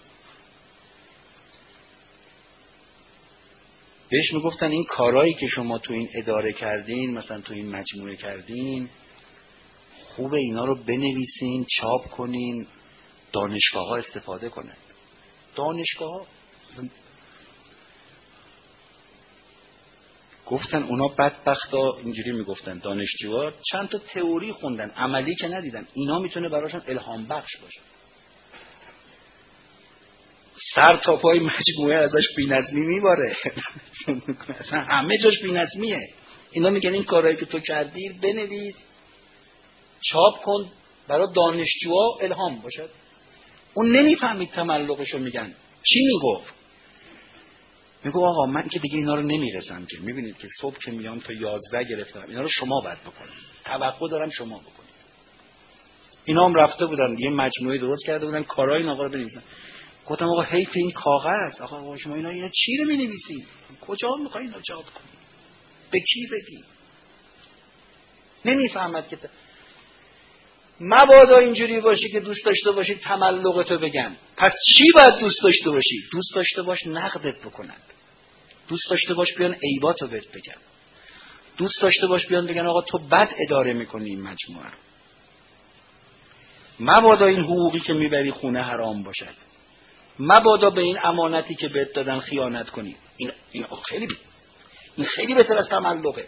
بهش میگفتن این کارهایی که شما تو این اداره کردین، مثلا تو این مجموعه کردین، خوبه اینا رو بنویسین، چاپ کنین، دانشگاه ها استفاده کنن. دانشگاه ها گفتن اونا بدبختا اینجوری میگفتن، دانشجوها چند تا تئوری خوندن، عملی که ندیدن، اینا میتونه براشون الهام بخش باشه. سر تا پای مجموعه ازش بی‌نظمی میباره. اصلا همه جاش بی‌نظمیه. اینا میگن این کارهایی که تو کردی بنویس، چاپ کن، برای دانشجوها الهام باشد. اون نمیفهمید تملقشو میگن. چی میگفت؟ میگو آقا من که دیگه اینا رو نمیرسم که، میبینید که صبح که میام تا 11 گرفتم، اینا رو شما باید بکنید، توقع دارم شما بکنید. اینا هم رفته بودن یه مجموعه درست کرده بودن کارهای این آقا رو بنویسن. گفتم آقا حیف این کاغذ، آقا شما اینا چی رو می‌نویسید؟ کجا می‌خواید اینو چاپ کنید؟ به کی بدی؟ نمیفهمد که مبادا اینجوری باشی که دوست داشته باشی تملقتو بگن. پس چی باید دوست داشته باشی؟ دوست داشته باش نقدت بکنن، دوست داشته باش بیان عیباتو بهت بگن، دوست داشته باش بیان بگن آقا تو بد اداره میکنی این مجموعه رو. مبادا این حقوقی که میبری خونه حرام باشد، مبادا به این امانتی که بهت دادن خیانت کنی. این خیلی بهتر از تملقه.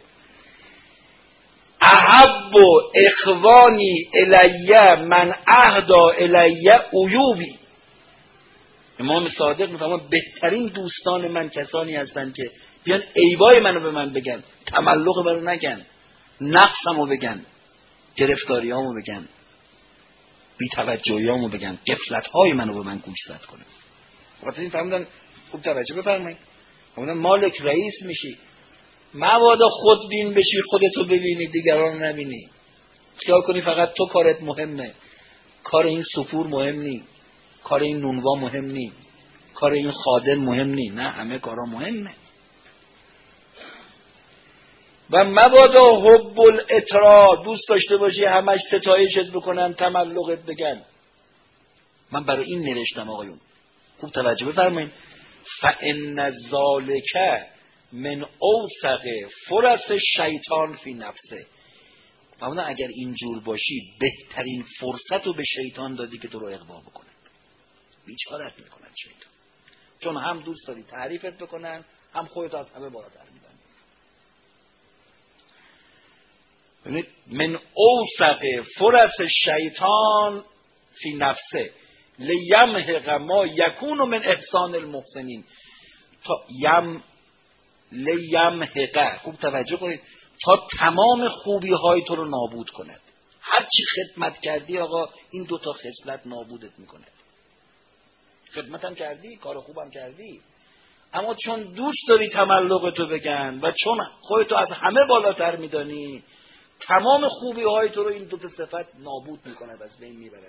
احب اخوانی الیه من اهدا الیه عیوبی. امام صادق میفهمه بهترین دوستان من کسانی هستند که بیان عیبای منو به من بگن، تملق منو نگن، نقصمو بگن، گرفتاریامو بگن، بی‌توجهیامو بگن، غفلت‌های منو به من گوشزد کنن. وقتی این فهمیدن، خوب توجه بفرمایید، فهمیدن مالک رئیس میشی، مبادا خودبین بشی، خودتو ببینی دیگران رو نبینی، خیال کنی فقط تو کارت مهمه، کار این سفور مهم نی، کار این نونوا مهم نی، کار این خادم مهم نی. نه، همه کارا مهمه. و مبادا حب الاطراء، دوست داشته باشی همش ستایشت بکنن، تملقت بگن. من برای این نوشتم آقایون، خوب توجه بفرمایید. فان ذالک من اوثق فرص شیطان فی نفسه. فهمیدن اگر اینجور باشی بهترین فرصت رو به شیطان دادی که تو رو اغوا بکنه، بیچارت میکنن شیطان، چون هم دوست داری تعریفت بکنن، هم خودت از همه بالاتر میدن. من اوثق فرص شیطان فی نفسه لیمحق ما یکون من احسان المحسنین. تا لیمحق، خوب توجه کنید، تا تمام خوبی های تو رو نابود کند. هر چی خدمت کردی آقا این دوتا خصلت نابودت میکنه. خدمت هم کردی، کار خوبم کردی، اما چون دوست داری تملقتو بگن و چون خودتو از همه بالاتر میدانی، تمام خوبی های تو رو این دوتا صفت نابود میکند، از بین میبرد.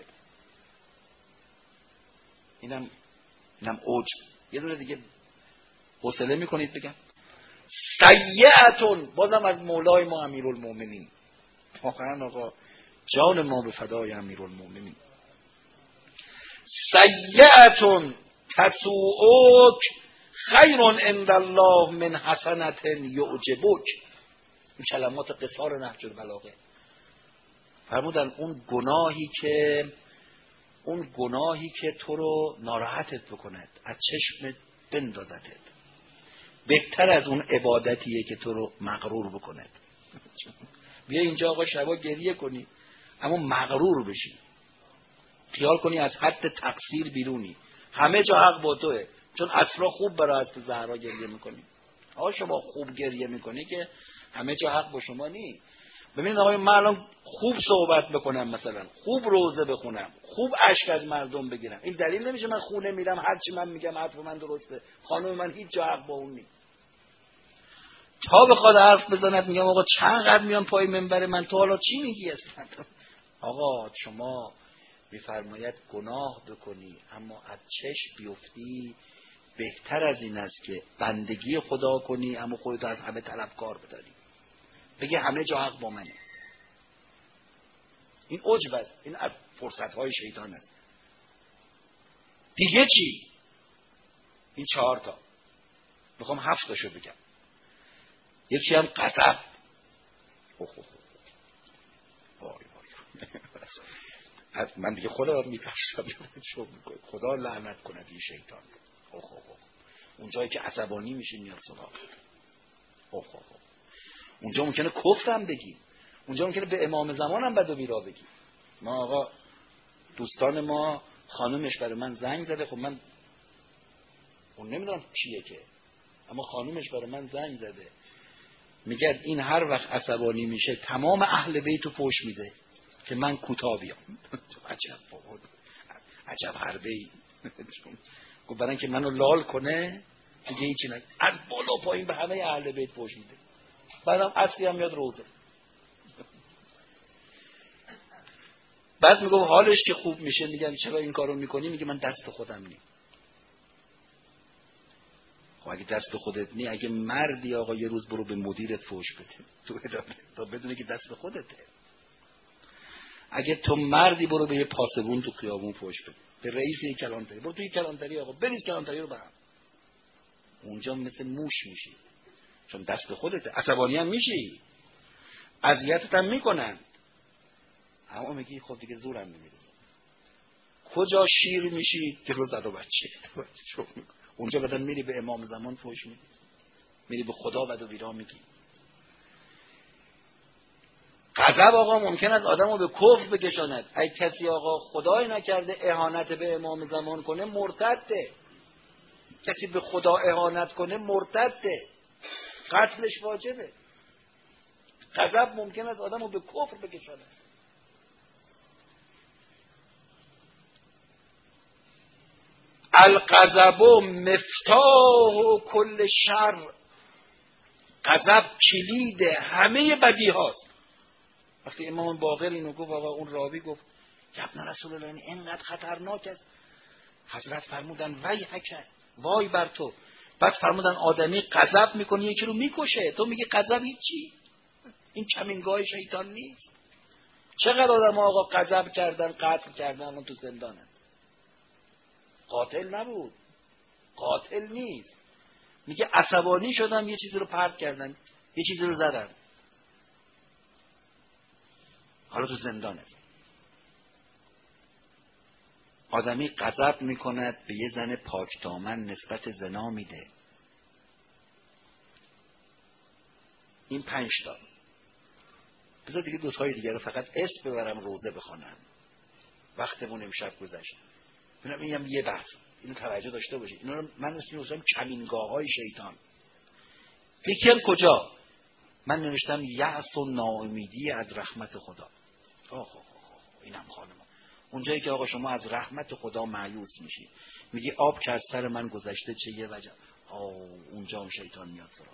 اینم اوج. یه دونه دیگه حوصله میکنید بگم؟ سیئتون، بازم از مولای ما امیرالمومنین، واقعا آقا جان ما به فدای امیرالمومنین. سیئتون تسوءک خیر عند الله من حسنة یعجبک. این کلمات قصار نهج البلاغه. فرمودن اون گناهی که تو رو ناراحتت بکند، از چشمت بندازدت، بهتر از اون عبادتیه که تو رو مغرور بکند. بیا اینجا آقا شبا گریه کنی اما مغرور بشی، خیال کنی از حد تقصیر بیرونی، همه جا حق با توه، چون اصلا خوب برای حضرت زهرا گریه میکنی. آقا شما خوب گریه میکنی که همه جا حق با شما نیست. ببینید آقای من الان خوب صحبت بکنم، مثلا خوب روزه بخونم، خوب اشک از مردم بگیرم، این دلیل نمیشه من خونه میرم هر چی من میگم حرف من درسته، خانم من هیچ جا حق با اون نیست. تا بخواد حرف بزند میگم آقا چقدر میان پای منبر من، تو حالا چی میگی اصلا؟ آقا شما میفرماید گناه بکنی اما از چشم بیفتی بهتر از این است که بندگی خدا کنی اما خودت از همه طلبکار بداری، بگی همه جا حق با منه. این عجب است، این از فرصت‌های شیطان است. دیگه چی؟ این 4 تا میخوام 7 تاشو بگم. یکی هم غضب. وای من دیگه خدا میترسم، خدا لعنت کند این شیطان. اونجایی که عصبانی میشی میاد سراغ. اونجا ممکنه کفرم بگی، اونجا ممکنه به امام زمان هم بد و بیرا بگی. ما آقا دوستان ما خانومش برای من زنگ زده، خب من اون نمیدونم چیه که، اما خانومش برای من زنگ زده میگه این هر وقت عصبانی میشه تمام اهل بیتو فوش میده که من کوتاه بیام. عجب حربه ای. گفت برای اینکه منو لال کنه دیگه هیچی نگه، از بالا پایین به همه اهل بیت فوش میده. بعدم اصلی هم میاد روزه. بعد میگم حالش که خوب میشه میگن چرا این کارو میکنی؟ میگه من دست خودم نی. خب اگه دست خودت نی، اگه مردی آقا یه روز برو به مدیرت فوش بده تو اداره تا بدونه که دست خودته. اگه تو مردی برو به یه پاسبون تو خیابون فوش بده، به رئیس یک کلانتری برو، تو یک کلانتری آقا بریز کلانتری رو برام، اونجا مثل موش میشی چون دست خودته. عصبانی هم میشی، اذیتت هم میکنن، اما میگی خب دیگه زورم نمیره. کجا شیر میشی که رو زد و بچه اونجا بدن میری به امام زمان فوش میدی، میری به خدا بد و بیرا میگی. غضب آقا ممکن است آدمو به کفر بکشاند. اگه کسی آقا خدای نکرده اهانت به امام زمان کنه مرتده، کسی به خدا اهانت کنه مرتده، قتلش واجبه. غضب ممکن است آدمو به کفر بکشاند. الغضب مفتاح کل شر. غضب کلید همه بدی هاست. وقتی امام باقر اینو گفت آقا اون راوی گفت که ابن رسول الله این اینقدر خطرناک است، حضرت فرمودن وای حکر، وای بر تو. بعد فرمودن آدمی غضب میکنه یکی رو میکشه، تو میگی غضب هیچی؟ این کمینگاه شیطان نیست؟ چقدر آدم آقا غضب کردن قتل کردن الان تو زندانن. قاتل نبود، قاتل نیست، میگه عصبانی شدم یه چیزی رو پرت کردن، یه چیزی رو زدن، حالا تو زندانه. آدمی غضب میکند به یه زن پاکدامن نسبت زنا میده. این 5 تا. بذار دیگه 2 تای دیگه رو فقط اسم ببرم روزه بخونم، وقتمون امشب گذشت. ببینم اینم یه بحث، اینو توجه داشته باشید. اینا رو من اسمش کمینگاه‌های شیطان. یکی هم کجا من نوشتم یأس و ناامیدی از رحمت خدا. اینم خانم، اونجایی که آقا شما از رحمت خدا مایوس میشی، میگی آب که از سر من گذشته چه یه وجه، اونجا هم شیطان میاد سراغ.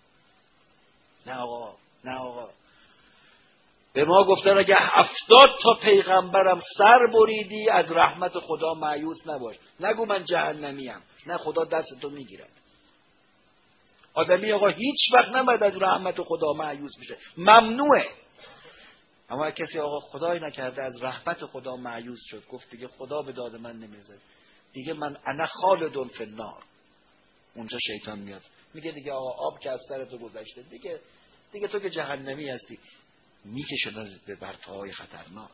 نه آقا به ما گفتن اگه 70 تا پیغمبرم سر بریدی از رحمت خدا مایوس نباش. نگو من جهنمیم، نه خدا دستتو میگیرد. آدمی آقا هیچ وقت نباید از رحمت خدا مایوس بشه، ممنوعه. اما کسی آقا خدای نکرده از رحمت خدا مایوس شد، گفت دیگه خدا به داد من نمیزه، دیگه من انا خالد فی النار، اونجا شیطان میاد میگه دیگه آقا آب که از سر تو گذشته، دیگه تو که جهنمی هستی، میکشن به برتهای خطرناک.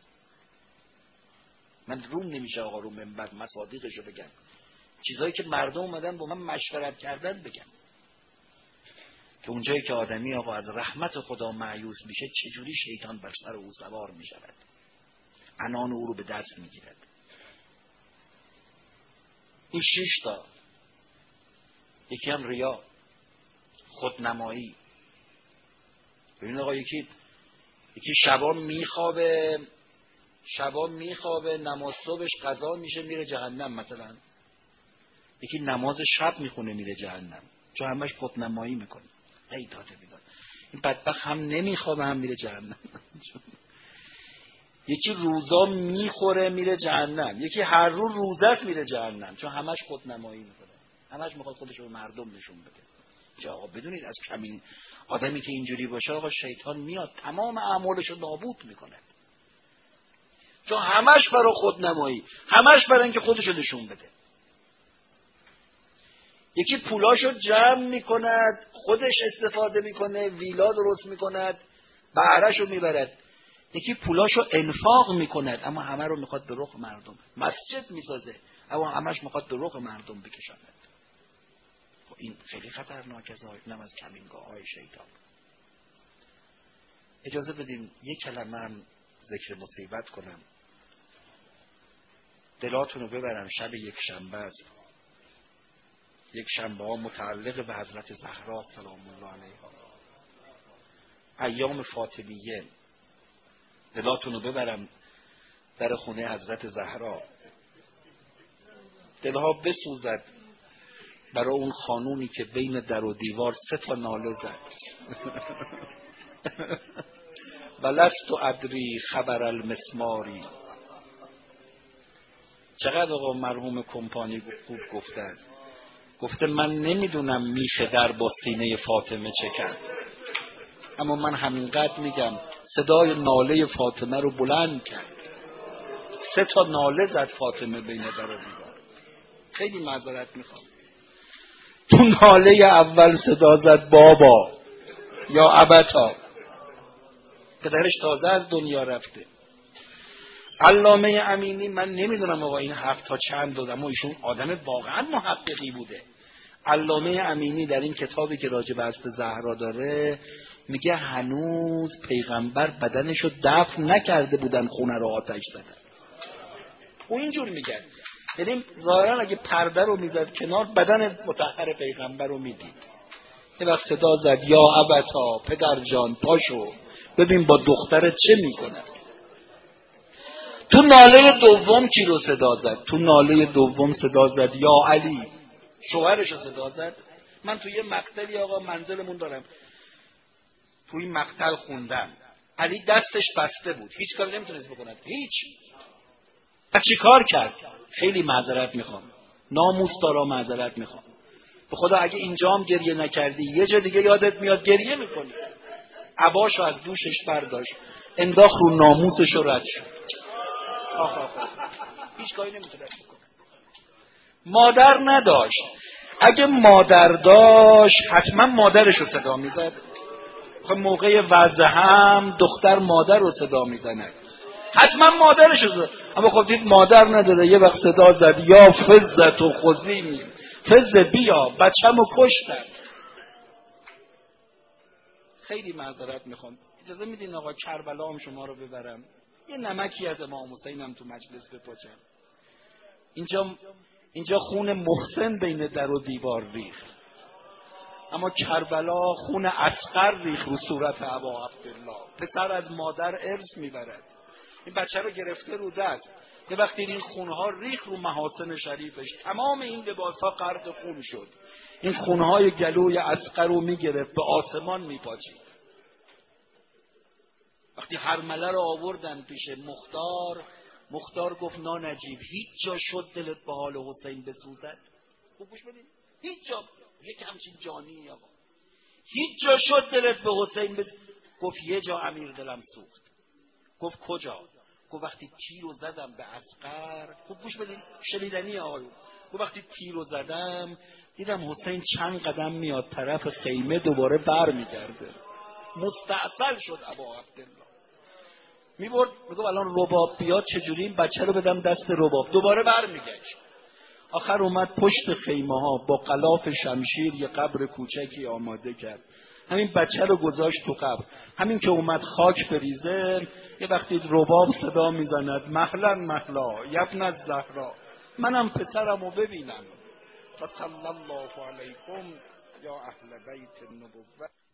من روم نمیشه آقا رو منبر مصادیقشو بگم، چیزایی که مردم اومدن با من مشورت کردن بگم، که اونجایی که آدمی آقا از رحمت خدا مایوس میشه چجوری شیطان بر سر او سوار میشود، عنان او رو به دست میگیرد. این 6 تا. یکی هم ریا، خودنمایی. ببین آقا، یکی شبا میخوابه، نماز صبحش قضا میشه میره جهنم مثلا. یکی نماز شب میخونه میره جهنم، چون همش خودنمایی میکنه. ای داده بیداد، این بدبخت هم نمیخوابه هم میره جهنم. یکی روزا میخوره میره جهنم، یکی هر روز روزش میره جهنم، چون همش خودنمایی میکنه، همش میخواد خودش رو به مردم نشون بده. که آقا بدونید از کمین آدمی که اینجوری باشه آقا شیطان میاد تمام اعمالش رو نابود میکنه، چون همش برای خودنمایی، همش برای اینکه خودش رو نشون بده. یکی پولاشو جمع میکند، خودش استفاده میکنه، ویلا درست میکند، بهرهشو میبرد. یکی پولاشو انفاق میکند اما همه رو میخواد به رخ مردم، مسجد میسازه اما همش میخواد به رخ مردم بکشاند. خب این خیلی خطرناکه، اینم از کمینگاه‌های شیطان. اجازه بدین یک کلمه هم ذکر مصیبت کنم، دلاتون رو ببرم. شب یک شنبه است. یک شنبه ها متعلق به حضرت زهرا سلام الله علیها، ایام فاطمیه. دلاتون رو ببرم در خونه حضرت زهرا، دلها بسوزد برای اون خانومی که بین در و دیوار 3 تا ناله زد. ولست ادری خبر المسماری. چقدر آقا مرحوم کمپانی خوب گفته من نمیدونم میشه در با سینه فاطمه چه کرد، اما من همینقدر میگم صدای ناله فاطمه رو بلند کرد. 3 تا ناله زد فاطمه بین در و دیوار. خیلی معذرت میخوام. تو ناله اول صدا زد بابا یا ابتا، پدرش تازه از دنیا رفته. علامه امینی، من نمیدونم آقا این حرف تا چند داد، اما ایشون آدم واقعا محققی بوده. علامه امینی در این کتابی که راجع به حضرت زهرا داره میگه هنوز پیغمبر بدنشو دفن نکرده بودن خونه رو آتش زدن. او اینجور میگه، یعنی ظاهرا اگه پرده رو میزد کنار بدن مطهر پیغمبر رو میدید. یه وقت صدا زد یا ابتا، پدر جان پاشو ببین با دخترت چه میکنه. تو ناله دوم کی رو صدا زد؟ تو ناله دوم صدا زد یا علی، شوهرش رو صدا زد. من تو یه مقتلی آقا منزلمون دارم، تو این مقتل خوندم علی دستش بسته بود، هیچ کار نمیتونست بکنه، هیچ. چی کار کرد؟ خیلی معذرت میخوام، ناموس دارا معذرت میخوام، به خدا اگه اینجا هم گریه نکردی یه جا دیگه یادت میاد گریه میکنی. عباشو از دوشش برداشت انداخت رو ناموسش رو رد شد. هیچ کاری نمیتونه بکنه. مادر نداشت، اگه مادر داشت حتما مادرش رو صدا میزد. خب موقع وضع هم دختر مادر رو صدا میزند، حتما مادرش رو صدا. اما خب دید مادر نداره، یه وقت صدا زد یا فزت و خزیمی، فز بیا بچه‌مو کشتن. خیلی معذرت میخوام، اجازه میدین آقا کربلا هم شما رو ببرم، یه نمکی از امام حسین هم تو مجلس بپاچم. اینجا خون محسن بین در و دیوار ریخت، اما کربلا خون اصغر ریخت رو صورت ابا عبدالله. پسر از مادر ارث میبرد، این بچه رو گرفته رو دست، یه وقتی این خونها ریخت رو محاسن شریفش، تمام این لباسها غرق خون شد. این خونهای گلوی اصغر رو میگرفت به آسمان میپاچید. وقتی هرمله رو آوردن پیش مختار گفت نانجیب، هیچ جا شد دلت به حال حسین بسوزد؟ خوب گوش بدین، هیچ جا، یک همچین جانی آقا، هیچ جا شد دلت به حسین گفت یه جا امیر دلم سوخت. گفت کجا؟ گفت وقتی تیرو زدم به اصغر. خوب گوش بدین، شنیدنی آقایون. گفت وقتی تیرو زدم دیدم حسین چند قدم میاد طرف خیمه، دوباره بر میگرده. مستعصل شد ابا عبدالله، میبرد میگفت الان رباب بیاد چجوری این بچه رو بدم دست رباب، دوباره بر میگشت. آخر اومد پشت خیمه ها با غلاف شمشیر یه قبر کوچکی آماده کرد، همین بچه رو گذاشت تو قبر. همین که اومد خاک بریزه، یه وقتی رباب صدا میزند مهلا مهلا یبن الزهرا، منم پسرمو ببینم. و صلی الله علیکم یا اهل بیت النبوة.